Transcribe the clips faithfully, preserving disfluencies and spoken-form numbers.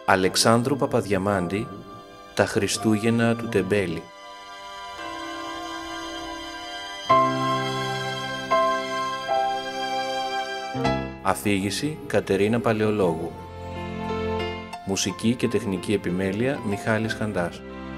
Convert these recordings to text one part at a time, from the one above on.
Αλεξάνδρου Παπαδιαμάντη, «Τα Χριστούγεννα του Τεμπέλη». Αφήγηση Κατερίνα Παλαιολόγου. Μουσική και τεχνική επιμέλεια Μιχάλης Χαντάς.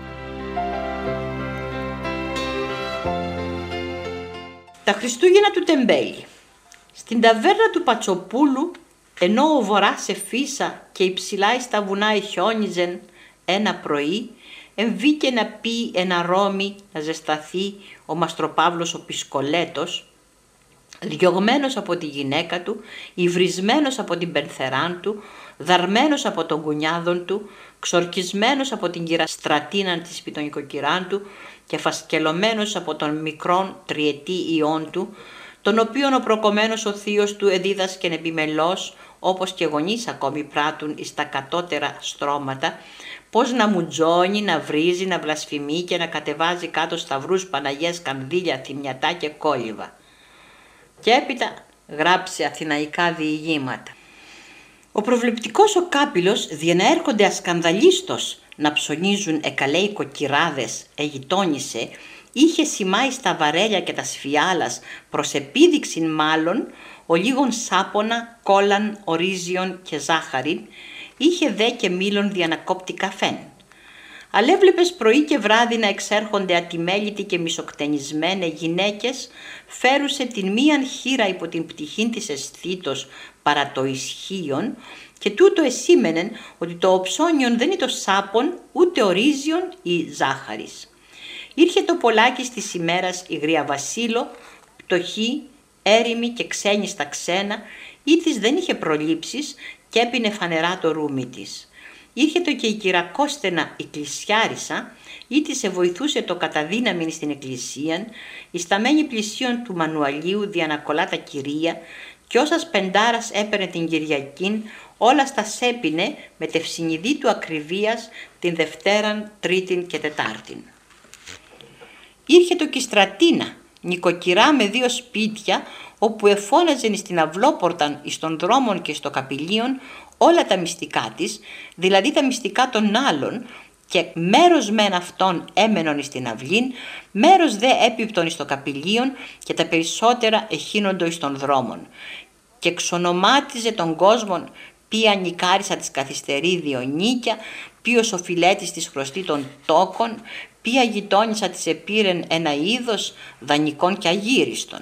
Τα Χριστούγεννα του Τεμπέλη. Στην ταβέρνα του Πατσοπούλου, ενώ ο βορράς εφίσα και υψηλά εις τα βουνά εχιόνιζεν ένα πρωί, εμβήκε να πει ένα ρόμι να ζεσταθεί ο Μαστροπαύλος ο Πισκολέτος, διωγμένος από τη γυναίκα του, υβρισμένος από την πενθεράν του, δαρμένος από τον κουνιάδον του, ξορκισμένος από την κυραστρατίναν της πιτονικοκυράν του και φασκελωμένος από τον μικρόν τριετή ιόν του, τον οποίον ο προκομμένος ο θείος του εδίδασκεν επιμελώς, όπως και γονείς ακόμη πράττουν εις τα κατώτερα στρώματα, πώς να μουτζώνει, να βρίζει, να βλασφημεί και να κατεβάζει κάτω σταυρούς, παναγιές, κανδύλια, θυμιατά και κόλληβα. Και έπειτα γράψε αθηναϊκά διηγήματα. Ο προβλεπτικός ο Κάπηλος, διεναέρχονται ασκανδαλίστος να ψωνίζουν εκαλέοι κοκκυράδες, εγιτόνισε, είχε σημάει στα βαρέλια και τα σφιάλας, προς επίδειξην μάλλον, ο λίγων σάπονα, κόλαν, ορίζιον και ζάχαριν, είχε δε και μήλον διανακόπτη καφέν. Αλλά έβλεπες πρωί και βράδυ να εξέρχονται ατιμέλητοι και μισοκτενισμένε γυναίκες, φέρουσε την μίαν χείρα υπό την πτυχήν της αισθήτως παρά το ισχύον, και τούτο εσήμενεν ότι το οψώνιον δεν είναι το σάπον, ούτε ορίζιον ή ζάχαρης. Ήρχε το πολλάκι της ημέρας η Γρία Βασίλο, πτωχή, έρημη και ξένη στα ξένα, ή της δεν είχε προλήψεις και έπινε φανερά το ρούμι της. Ήρχε το και η κυρακόστενα η κλεισιάρισα, ή της σε βοηθούσε το καταδύναμιν στην εκκλησίαν, η σταμένη πλησίον του Μανουαλίου διανακολά τα κυρία, και όσας πεντάρας έπαιρνε την Κυριακήν, όλα στα σέπινε με τευσυνειδή του ακριβίας την Δευτέραν, Τρίτην και Τετάρτην. Ήρχε το Κιστρατίνα, νοικοκυρά με δύο σπίτια, όπου εφώναζεν στην αυλόπορταν εις των δρόμων και στο καπηλίον όλα τα μυστικά της, δηλαδή τα μυστικά των άλλων, και μέρος μεν αυτών έμενον εις την αυλήν, μέρος δε έπιπτον εις το καπηλίον και τα περισσότερα εχύνοντο εις των δρόμων. Και ξονομάτιζε τον κόσμον ποια νικάρισα της καθυστερή Διονύκια, ποιος ο φιλέτης της χρωστή των τόκων, ποια γειτόνισσα της επήρεν ένα είδος δανεικών και αγύριστον.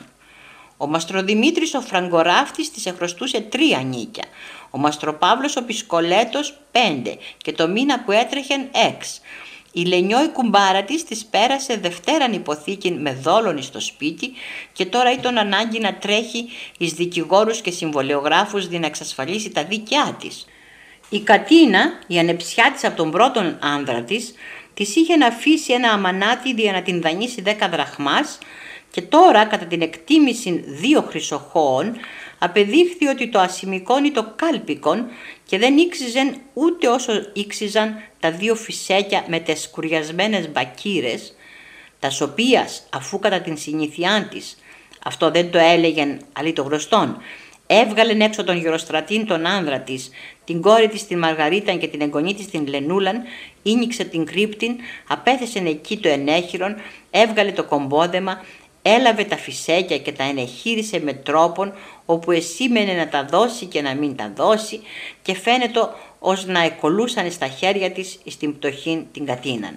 Ο Μαστροδημήτρης ο Φραγκοράφτης της εχρωστούσε τρία νίκια, ο Μαστροπαύλος ο Πισκολέτος πέντε και το μήνα που έτρεχεν έξ. Η Λενιό η κουμπάρα της της πέρασε Δευτέραν υποθήκην με δόλων στο σπίτι και τώρα ήταν ανάγκη να τρέχει εις δικηγόρους και συμβολιογράφους δι' να εξασφαλίσει τα δίκαιά της. Η Κατίνα, η ανεψιά της από τον πρώτον άνδρα της, της είχε να αφήσει ένα αμανάτι για να την δανείσει δέκα δραχμάς και τώρα κατά την εκτίμηση δύο χρυσοχώων απεδείχθη ότι το ασημικόν ή το κάλπικον και δεν ήξιζεν ούτε όσο ήξιζαν τα δύο φυσέκια με τες σκουριασμένες μπακύρες, τας οποίας αφού κατά την συνήθειάν της, αυτό δεν το έλεγεν αλλή το γνωστόν, έβγαλεν έξω τον γεροστρατήν τον άνδρα της, την κόρη της την Μαργαρίταν και την εγγονή της την Λενούλαν, ίνιξε την κρύπτην, απέθεσεν εκεί το ενέχειρον, έβγαλε το κομπόδεμα, έλαβε τα φυσέκια και τα ενεχείρισε με τρόπον όπου εσήμενε να τα δώσει και να μην τα δώσει και φαίνεται ως να εκολούσαν στα χέρια της στην πτωχήν την Κατίναν.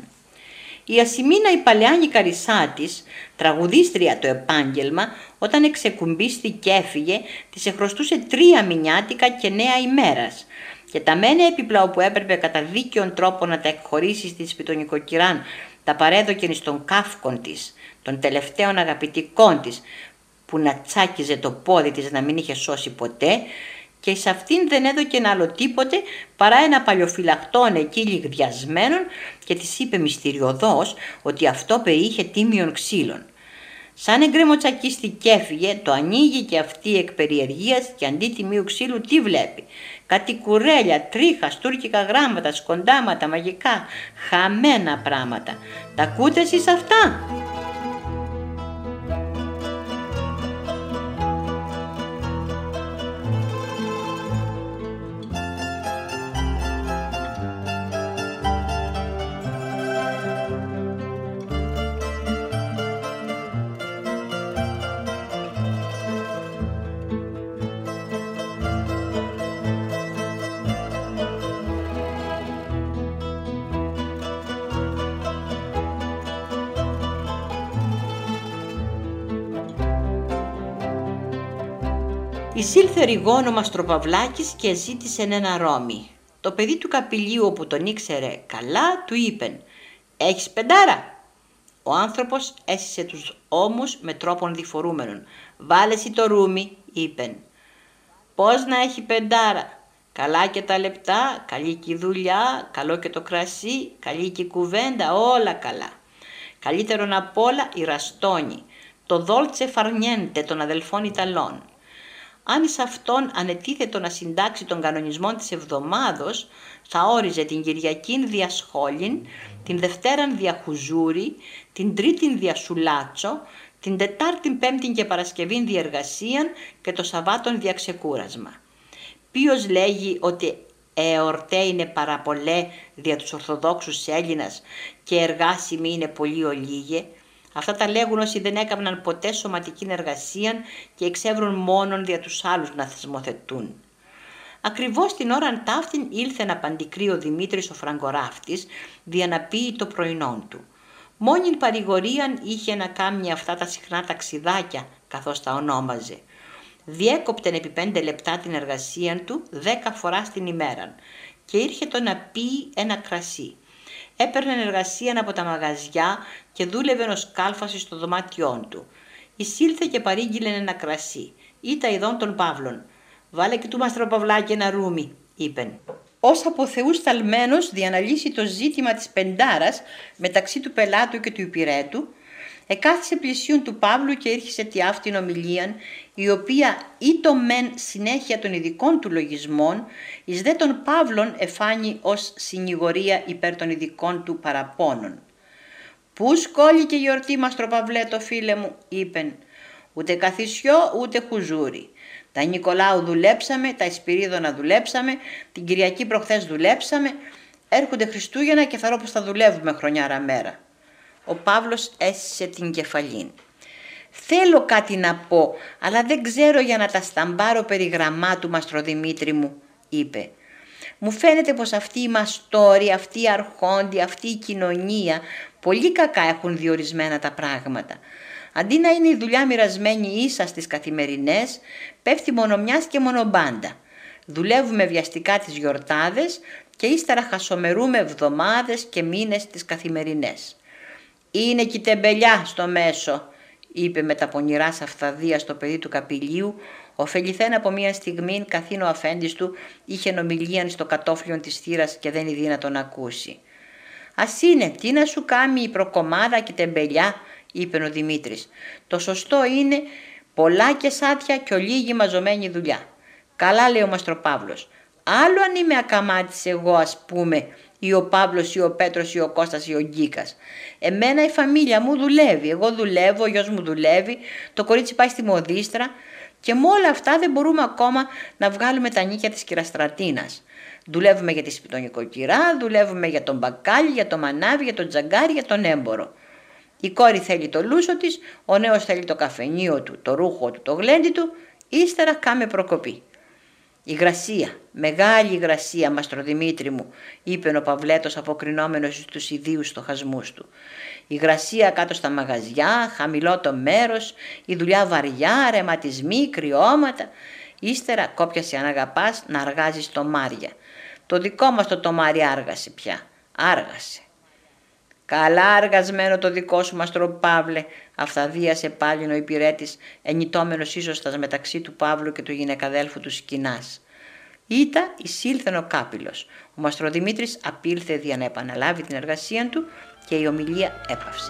Η Ασημίνα η παλαιάνη καρισά της, τραγουδίστρια το επάγγελμα, όταν εξεκουμπίστη και έφυγε, της εχρωστούσε τρία μηνιάτικα και νέα ημέρας. Και τα μένα έπιπλα όπου έπρεπε κατά δίκαιον τρόπο να τα εκχωρήσει στη σπιτονικοκυράν, τα παρέδοκεν στον κάφκον της, των τελευταίων αγαπητικών της, που να τσάκιζε το πόδι της να μην είχε σώσει ποτέ, και εις αυτήν δεν έδωκεν άλλο τίποτε παρά ένα παλιοφυλακτόν εκεί λιγδιασμένον και της είπε μυστηριωδώς ότι αυτό περιείχε τίμιον ξύλων. Σαν εγκρεμοτσακίστη και έφυγε, το ανοίγει και αυτή εκ περιεργίας και αντί τιμίου ξύλου τι βλέπει? Κάτι κουρέλια, τρίχα, στούρκικα γράμματα, σκοντάματα, μαγικά, χαμένα πράγματα. Τα ακούτε εσείς αυτά? Εισήλθε ρηγόν ο Μαστροπαυλάκης και ζήτησε ένα ρόμι. Το παιδί του καπηλίου, όπου τον ήξερε καλά, του είπεν «Έχεις πεντάρα?» Ο άνθρωπος έσυσε τους ώμους με τρόπον διφορούμενον. «Βάλε εσύ το ρούμι», είπεν. «Πώς να έχει πεντάρα? Καλά και τα λεπτά, καλή και η δουλειά, καλό και το κρασί, καλή και η κουβέντα, όλα καλά. Καλύτερον απ' όλα η ραστόνη, το δόλτσε φαρνιέντε των αδελφών Ιταλών. Αν εις αυτόν ανετίθετο να συντάξει των κανονισμών της εβδομάδος, θα όριζε την Κυριακήν δια σχόλην, την Δευτέραν δια χουζούρι, την Τρίτην δια σουλάτσο, την Τετάρτην, Πέμπτην και Παρασκευήν δια εργασίαν και το Σαββάτον δια ξεκούρασμα. Ποιος λέγει ότι εορτέ είναι παραπολέ δια τους Ορθοδόξους Έλληνας και εργάσιμοι είναι πολύ ολίγε? Αυτά τα λέγουν όσοι δεν έκαναν ποτέ σωματική εργασία και εξεύρουν μόνον δια τους άλλους να θεσμοθετούν. Ακριβώς την ώραν ταύτην ήλθε να παντικρεί ο Δημήτρης ο Φραγκοράφτης δια να πει το πρωινόν του. Μόνην παρηγορίαν είχε να κάνει αυτά τα συχνά ταξιδάκια, καθώς τα ονόμαζε. Διέκοπτεν επί πέντε λεπτά την εργασία του δέκα φοράς την ημέραν και ήρχετο να πει ένα κρασί. Έπαιρνε εργασία από τα μαγαζιά και δούλευε ως κάλφαση στο δωμάτιόν του. Εισήλθε και παρήγγειλε ένα κρασί. Ήτα ειδών των Παύλων. «Βάλε και του Μαστροπαυλάκη ένα ρούμι», είπεν. Ως από Θεούς ταλμένος διαναλύσει το ζήτημα της πεντάρας μεταξύ του πελάτου και του υπηρέτου, εκάθισε πλησίον του Παύλου και ήρχισε τη αυτήν ομιλίαν, η οποία ή το μεν συνέχεια των ειδικών του λογισμών, εις δε των Παύλων εφάνει ως συνηγορία υπέρ των ειδικών του παραπώνων. «Πού σκόληκε η γιορτή Μαστροπαυλέτο, φίλε μου», είπεν. «Ούτε καθισιό ούτε χουζούρι. Τα Νικολάου δουλέψαμε, τα Εσπυρίδωνα δουλέψαμε, την Κυριακή προχθές δουλέψαμε, έρχονται Χριστούγεννα και θα ρω πως θα δουλεύουμε χρονιάρα μέρα». Ο Παύλος έσυσε την κεφαλήν. «Θέλω κάτι να πω, αλλά δεν ξέρω για να τα σταμπάρω περί γραμμάτου, Μαστροδημήτρη μου», είπε. «Μου φαίνεται πως αυτοί οι μαστόροι, αυτοί οι αρχόντοι, αυτή η κοινωνία πολύ κακά έχουν διορισμένα τα πράγματα. Αντί να είναι η δουλειά μοιρασμένη ίσα στις καθημερινές, πέφτει μονομιάς και μονομπάντα. Δουλεύουμε βιαστικά τις γιορτάδες και ύστερα χασομερούμε εβδομάδες και μήνες τις καθημερινές. «Είναι και η τεμπελιά στο μέσο», είπε με τα πονηρά σαφθαδεία στο παιδί του καπηλίου, ωφεληθέν από μια στιγμή καθήν ο αφέντης του είχε ομιλίαν στο κατόφλιον της θύρας και δεν είναι δύνατο να ακούσει. «Ας είναι, τι να σου κάνει η προκομάδα και η τεμπελιά», είπε ο Δημήτρης. «Το σωστό είναι πολλά και σάτια και ολίγη μαζωμένη δουλειά». «Καλά», λέει ο Μαστροπαύλος. «Άλλο αν είμαι ακαμάτης εγώ, ας πούμε, ή ο Παύλος ή ο Πέτρος ή ο Κώστας ή ο Γκίκας. Εμένα η φαμίλια μου δουλεύει, εγώ δουλεύω, ο γιος μου δουλεύει, το κορίτσι πάει στη μοδίστρα και με όλα αυτά δεν μπορούμε ακόμα να βγάλουμε τα νίκια της κυραστρατίνας. Δουλεύουμε για τη σπιτονικοκυρά, δουλεύουμε για τον μπακάλι, για το μανάβι, για τον τζαγκάρι, για τον έμπορο. Η κόρη θέλει το λούσο της, ο νέος θέλει το καφενείο του, το ρούχο του, το γλέντι του, ύστερα κάμε προκοπή». «Υγρασία, μεγάλη υγρασία, Μαστροδημήτρη μου», είπε ο Παυλέτος αποκρινόμενος στους ιδίους στοχασμούς του. «Υγρασία κάτω στα μαγαζιά, χαμηλό το μέρος, η δουλειά βαριά, ρεματισμοί, κρυώματα. Ύστερα κόπιασε αν αγαπάς να αργάζεις το Μάρια. Το δικό μας το τομάρι άργασε πια, άργασε». «Καλά αργασμένο το δικό σου, Μαστροπαύλε», αυθαδίασε πάλι ο υπηρέτης, ενητόμενος ίσως μεταξύ του Παύλου και του γυναικαδέλφου του Σκηνάς. Ήτα εισήλθεν ο Κάπηλος. Ο Μαστροδημήτρης απήλθε δια να επαναλάβει την εργασία του και η ομιλία έπαυσε.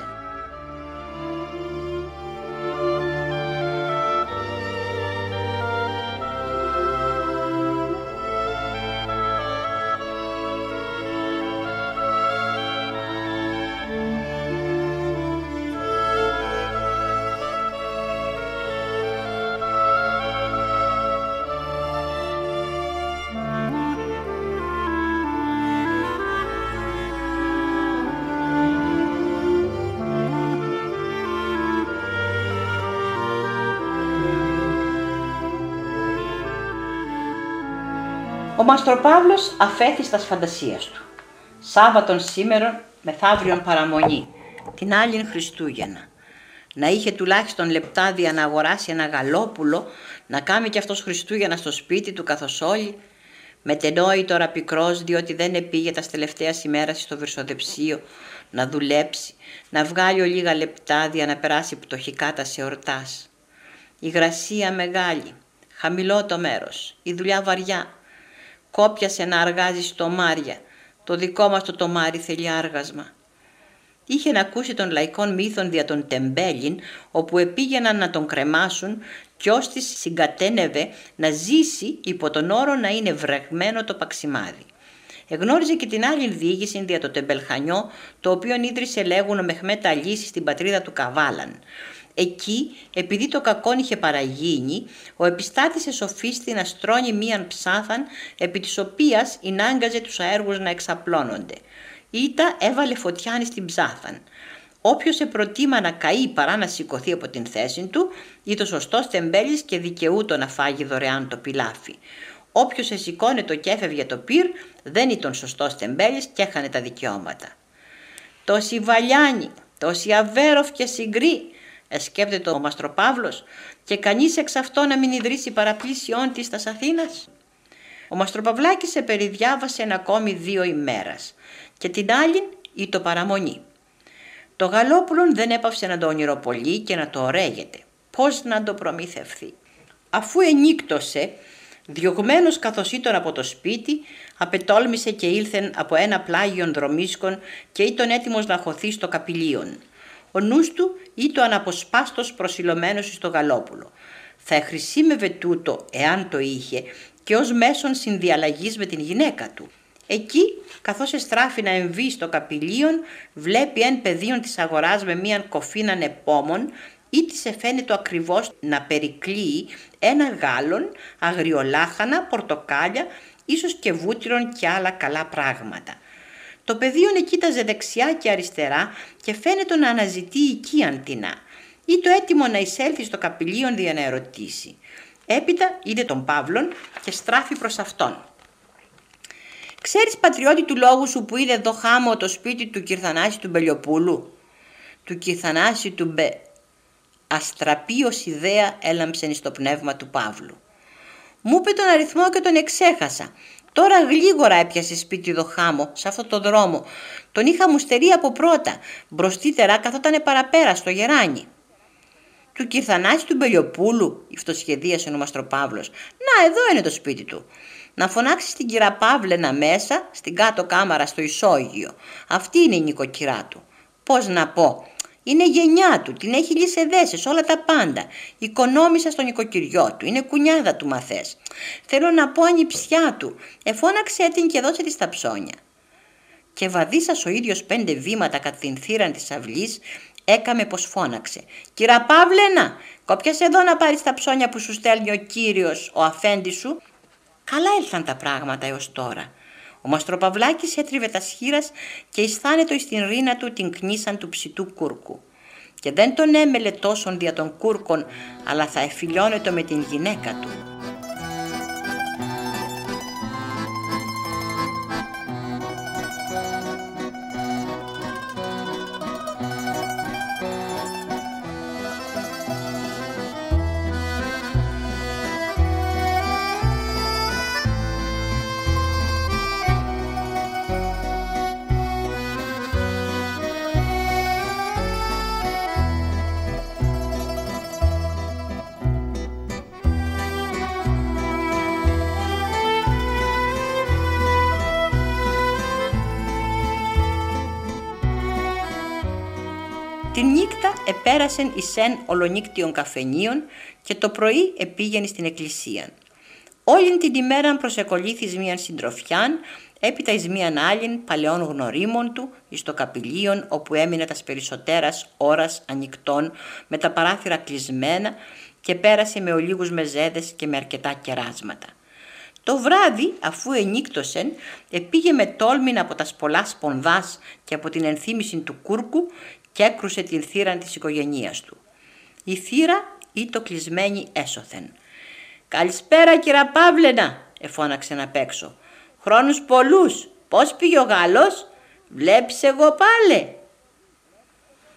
Ο Μαστροπαύλος αφέθη στας φαντασίας του. Σάββατον σήμερον, μεθαύριον παραμονή, την άλλην Χριστούγεννα. να είχε τουλάχιστον λεπτάδια να αγοράσει ένα γαλόπουλο, να κάνει κι αυτός Χριστούγεννα στο σπίτι του καθώς όλοι. Μετενόη τώρα πικρός, διότι δεν επήγε τα τελευταία ημέρα στο βυρσοδεψίο να δουλέψει, να βγάλει ο λίγα λεπτάδια να περάσει πτωχικά τα σε ορτάς. Η υγρασία μεγάλη, χαμηλό το μέρος, η δουλειά βαριά. Κόπιασε να αργάζει στο Μάρια, το δικό μας το τομάρι θέλει άργασμα. Είχε να ακούσει των λαϊκών μύθων δια τον τεμπέλιν, όπου επήγαιναν να τον κρεμάσουν κι ως της συγκατένευε να ζήσει υπό τον όρο να είναι βρεγμένο το παξιμάδι. Εγνώριζε και την άλλη διήγηση δια το τεμπελχανιό, το οποίο ίδρυσε λέγουν ο Μεχμέτ Αλή στην πατρίδα του Καβάλαν. Εκεί, επειδή το κακόν είχε παραγίνει, ο επιστάτησε σοφίστη να στρώνει μίαν ψάθαν, επί της οποίας ενάγκαζε τους αέργους να εξαπλώνονται. Ήτα έβαλε φωτιάνη στην ψάθαν. Όποιος επροτίμα να καεί παρά να σηκωθεί από την θέση του, ήταν σωστός τεμπέλης και δικαιούτο να φάγει δωρεάν το πιλάφι. Όποιος εσηκώνε και έφευγε το πυρ, δεν ήταν σωστός τεμπέλης και έχανε τα δικαιώματα. Τόση βαλιάνη, τόση αβέροφ και συγκρή, εσκέπτεται ο Μαστροπαύλος, και κανείς εξ αυτό να μην ιδρύσει παραπλήσιόν της τας Αθήνας. Ο Μαστροπαυλάκης σε περιδιάβασε ακόμη δύο ημέρας και την άλλη ή το παραμονή. Το γαλόπουλον δεν έπαυσε να το ονειροπολεί και να το ωραίγεται. Πώς να το προμήθευθεί. Αφού ενύκτωσε, διωγμένος καθώς ήταν από το σπίτι, απετόλμησε και ήλθεν από ένα πλάγιον δρομίσκον και ήταν έτοιμος να χωθεί στο καπηλίον. Ο νους του ήταν αναποσπάστος προσιλωμένος στο γαλόπουλο. Θα εχρησίμευε τούτο, εάν το είχε, και ως μέσον συνδιαλλαγής με την γυναίκα του. Εκεί, καθώς εστράφει να εμβεί στο καπηλίον, βλέπει εν πεδίον της αγοράς με μίαν κοφίναν επόμων, ή της εφαίνεται ακριβώς να περικλείει ένα γάλον, αγριολάχανα, πορτοκάλια, ίσως και βούτυρον και άλλα καλά πράγματα. Το πεδίον κοίταζε δεξιά και αριστερά και φαίνεται να αναζητεί οικίαν τεινά, ή το έτοιμο να εισέλθει στο καπηλίον για να ερωτήσει. Έπειτα είδε τον Παύλον και στράφει προς αυτόν. «Ξέρεις, πατριώτη του λόγου σου, που είδε εδώ χάμω το σπίτι του Κυρθανάση του Μπελιοπούλου?» «Του Κυρθανάση του Μπε...» Αστραπίος ιδέα έλαμψεν στο πνεύμα του Παύλου. «Μου είπε τον αριθμό και τον εξέχασα. Τώρα γλίγορα έπιασε σπίτι εδώ χάμω, σε αυτό το δρόμο. Τον είχα μουστερεί από πρώτα, μπροστύτερα καθότανε παραπέρα στο γεράνι». «Του Κυρθανάση του Μπελιοπούλου», υφτοσχεδίασε ο Μαστροπαύλος. «Να, εδώ είναι το σπίτι του. Να φωνάξει την κυρα Παύλαινα μέσα, στην κάτω κάμαρα στο ισόγειο. Αυτή είναι η νοικοκυρά του. Πώς να πω, είναι γενιά του, την έχει λυσεδέσεις, όλα τα πάντα. Οικονόμησα στο νοικοκυριό του, είναι κουνιάδα του μαθές. Θέλω να πω ανιψιά του, εφώναξε την και δώσε της τα ψώνια». Και βαδίσας ο ίδιος πέντε βήματα κατά την θύραν της αυλής, έκαμε πως φώναξε. «Κυρα Παύλαινα, κόπιασε εδώ να πάρεις τα ψώνια που σου στέλνει ο κύριος, ο αφέντης σου». Καλά έλθαν τα πράγματα έως τώρα. Ο Μαστροπαυλάκης έτριβε τα σχήρας και αισθάνετο εις την ρίνα του την κνήσαν του ψητού κούρκου. Και δεν τον έμελε τόσον δια των κούρκων, αλλά θα εφιλιώνετο με την γυναίκα του. Την νύχτα επέρασεν εις εν ολονύκτιον καφενείων και το πρωί επήγαινε στην εκκλησία. Όλην την ημέραν προσεκολήθης μίαν συντροφιάν, έπειτα εις μίαν άλλην παλαιών γνωρίμων του, εις το καπηλίον όπου έμεινε τας περισσότερας ώρας ανοιχτών με τα παράθυρα κλεισμένα και πέρασε με ολίγους μεζέδες και με αρκετά κεράσματα. Το βράδυ, αφού ενύκτωσεν, επήγε με τόλμην από τας πολλά σπονδάς και από την ενθύμηση του κούρκου και έκρουσε την θύραν της οικογενείας του. Η θύρα ήτο κλεισμένη έσωθεν. «Καλησπέρα, κυρα Παύλαινα», εφώναξε απ' έξω. «Χρόνους πολλούς, πώς πήγε ο Γάλλος, βλέπεις εγώ πάλε?»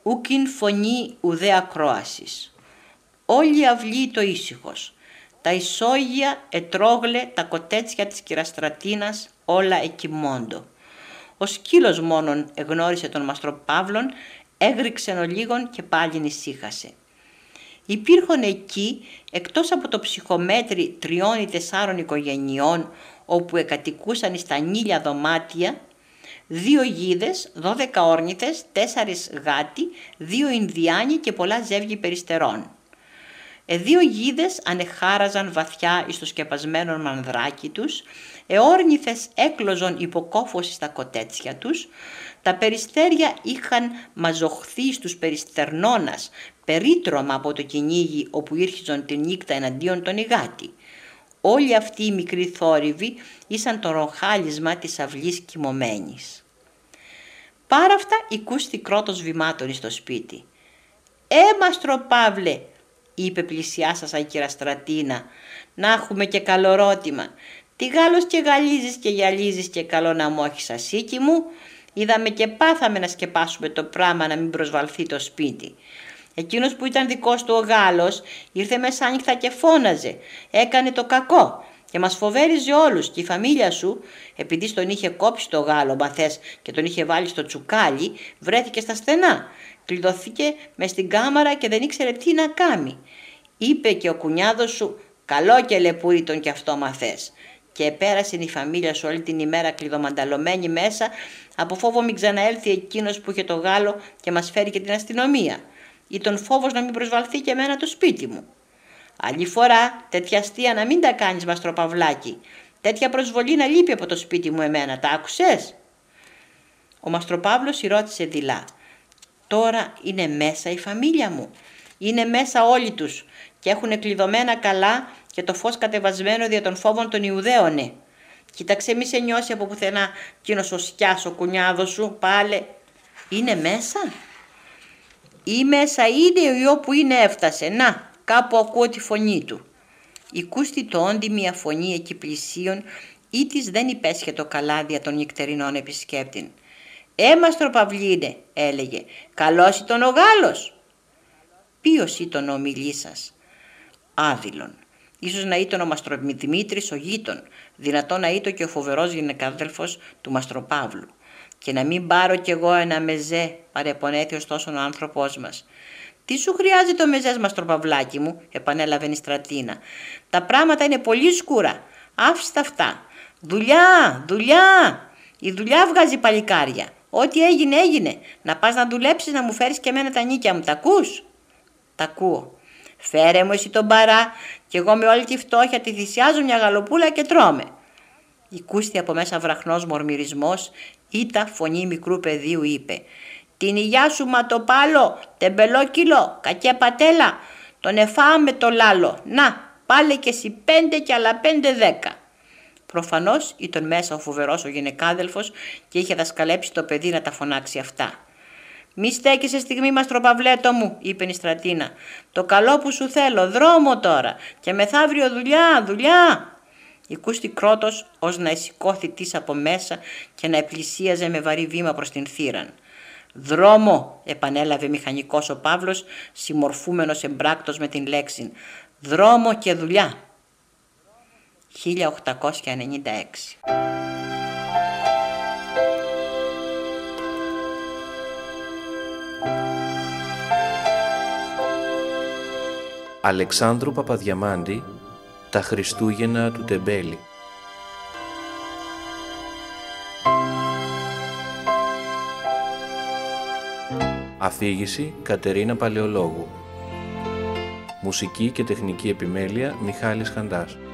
ούκιν φωνή ουδέ ακρόασης. Όλη η αυλή το ήσυχος, τα ισόγεια ετρόγλε τα κοτέτσια της κυραστρατίνας όλα εκοιμώντο. Ο σκύλος μόνον εγνώρισε τον Μαστροπαύλον, έγρηξεν ο λίγον και πάλιν ησύχασε. Υπήρχαν εκεί, εκτός από το ψυχομέτρι τριών ή τεσσάρων οικογενειών, όπου εκατοικούσαν στα νύλια δωμάτια, δύο γίδες, δώδεκα όρνηθες, τέσσερις γάτοι, δύο Ινδιάνοι και πολλά ζεύγη περιστερών. Ε, δύο γίδες ανεχάραζαν βαθιά εις το σκεπασμένο μανδράκι τους, εόρνηθες έκλωζον υποκόφωση στα κοτέτσια τους, τα περιστέρια είχαν μαζοχθεί στους περιστερνώνας, περίτρωμα από το κυνήγι όπου ήρχιζον τη νύχτα εναντίον των ηγάτη. Όλοι αυτοί οι μικροί θόρυβοι ήσαν το ροχάλισμα της αυλής κοιμωμένης. Πάρα αυτά οικούστη κρότος βημάτων στο σπίτι. «Ε, Μαστροπαύλε», είπε πλησιάσασα η κυραστρατίνα, «να έχουμε και καλορότημα. Τι Γάλλος και γαλίζεις και γυαλίζεις και καλό να μου έχεις ασίκι μου. Είδαμε και πάθαμε να σκεπάσουμε το πράμα να μην προσβαλθεί το σπίτι. Εκείνος που ήταν δικός του ο Γάλλος ήρθε μεσάνυχτα και φώναζε, έκανε το κακό και μας φοβέριζε όλους και η φαμίλια σου, επειδή στον είχε κόψει το Γάλλο μαθές και τον είχε βάλει στο τσουκάλι, βρέθηκε στα στενά, κλειδωθήκε μες στην κάμαρα και δεν ήξερε τι να κάνει. Είπε και ο κουνιάδος σου, καλό και λεπούρι τον κι αυτό μαθές. Και πέρασε η φαμίλια σου όλη την ημέρα κλειδομανταλωμένη μέσα, από φόβο μην ξαναέλθει εκείνος που είχε το Γάλλο και μας φέρει και την αστυνομία. Ή τον φόβος να μην προσβαλθεί και εμένα το σπίτι μου. Άλλη φορά τέτοια αστεία να μην τα κάνεις, Μαστροπαυλάκη. Τέτοια προσβολή να λείπει από το σπίτι μου εμένα, τα άκουσες? Ο Μαστροπαύλος ρώτησε δειλά. Τώρα είναι μέσα η φαμίλια μου. Είναι μέσα όλοι τους και έχουν κλειδωμένα καλά και το φως κατεβασμένο δια των φόβων των Ιουδαίωνε. Κοίταξε μη σε νιώσει από πουθενά εκείνος ο σκιάς ο κουνιάδος σου, πάλε. Είναι μέσα? Ή μέσα είναι ή όπου είναι έφτασε. Να, κάπου ακούω τη φωνή του. Οικούστη το όντι μια φωνή εκεί πλησίον, ή της δεν υπέσχετο καλά δια των νυχτερινών επισκέπτην. «Ε, Μαστροπαυλίνε», έλεγε, «καλός ήταν ο Γάλλος». «Ποιος ήταν ο ομιλής σας?» «Άδειλον. Ίσως να ήταν ο Μαστροδημήτρης ο γείτον, δυνατό να ήταν και ο φοβερός γυναικάδελφος του Μαστροπαύλου. Και να μην πάρω κι εγώ ένα μεζέ», παρεπονέθη ωστόσο ο άνθρωπός μας. «Τι σου χρειάζεται το μεζές, Μαστροπαυλάκι μου», επανέλαβε η Στρατίνα. «Τα πράγματα είναι πολύ σκούρα. Άφηστα αυτά. Δουλειά, δουλειά. Η δουλειά βγάζει παλικάρια. Ό,τι έγινε, έγινε. Να πας να δουλέψεις, να μου φέρεις και εμένα τα νίκια μου. Τα ακούς?» «Τα ακούω». «Φέρε μου εσύ τον παρά κι εγώ με όλη τη φτώχεια τη θυσιάζω μια γαλοπούλα και τρώμε». Οικούστη από μέσα βραχνός μορμυρισμός, ήτα φωνή μικρού παιδίου είπε, «Την υγειά σου ματοπάλο, τεμπελόκυλο, κακέ πατέλα, τον εφάμε το λάλο, να πάλε και εσύ πέντε κι άλλα πέντε δέκα». Προφανώς ήταν μέσα ο φοβερός ο γυναικάδελφος και είχε δασκαλέψει το παιδί να τα φωνάξει αυτά. «Μη στέκεσαι στιγμή, Μαστροπαυλέτο μου», είπε η Στρατίνα. «Το καλό που σου θέλω, δρόμο τώρα και μεθαύριο δουλειά, δουλειά». Οικούστη κρότος ως να εσηκώθη της από μέσα και να επλησίαζε με βαρύ βήμα προς την θύραν. «Δρόμο», επανέλαβε μηχανικός ο Παύλος, συμμορφούμενος εμπράκτος με την λέξη. «Δρόμο και δουλειά». χίλια οκτακόσια ενενήντα έξι. Αλεξάνδρου Παπαδιαμάντη, «Τα Χριστούγεννα του Τεμπέλη». Αφήγηση Κατερίνα Παλαιολόγου. Μουσική και τεχνική επιμέλεια Μιχάλης Χαντάς.